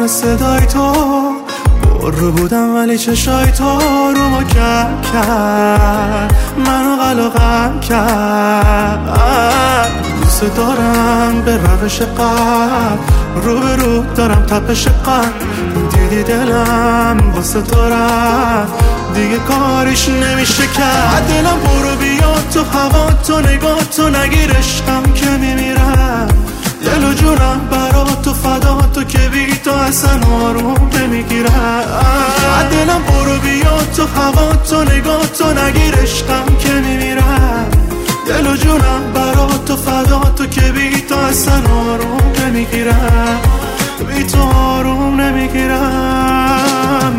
صدای تو، برو بودم ولی چشای تو رو ما کرد، منو قلقم کرد. دوست دارم به روش قلب، رو به رو دارم تپش قلب، دیدی دلم واسه تو رفت، دیگه کارش نمیشه کرد. دلم برو بیا تو هوا تو نگاه تو، نگیر عشقم که میمیرم، دل و جونم برا تو فدا تو، که بی تو اصلا آروم نمیگیرم. دلم برو بیا تو هوا تو نگاه تو، نگیر عشقم که میمیرم، دل و جونم برا تو فدا تو، که بی تو اصلا آروم نمیگیرم، بی تو آروم نمیگیرم.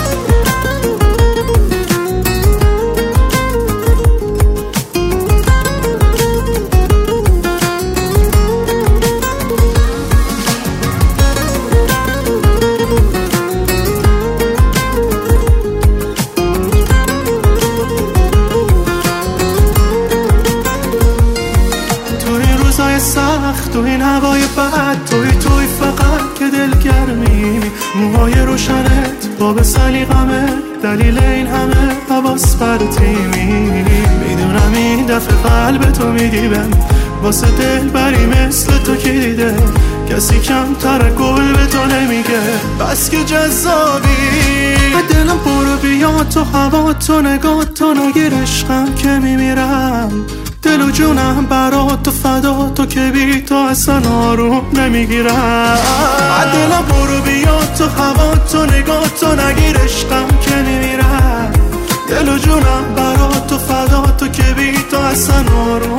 سخت تو این هوای بد، توی فقط که دلگرمی، موهای روشنت باب سلیقمه، دلیل این همه حواس پرتیمی. میدونم این دفعه قلب تو میدیبم، واسه دل بری مثل تو کی دیده، کسی کمتر گل به تو نمیگه، بس که جذابی. دلم برو بیا تو هوا تو نگاه تو، نگیر عشقم که میمیرم، دل و جونم برا تو فدا تو، که بی تو اصلا آروم نمیگیرم. دلم برو بیا تو هوا تو نگاه تو، نگیر عشقم که میمیرم، دل و جونم برا تو فدا تو، که بی تو اصلا آروم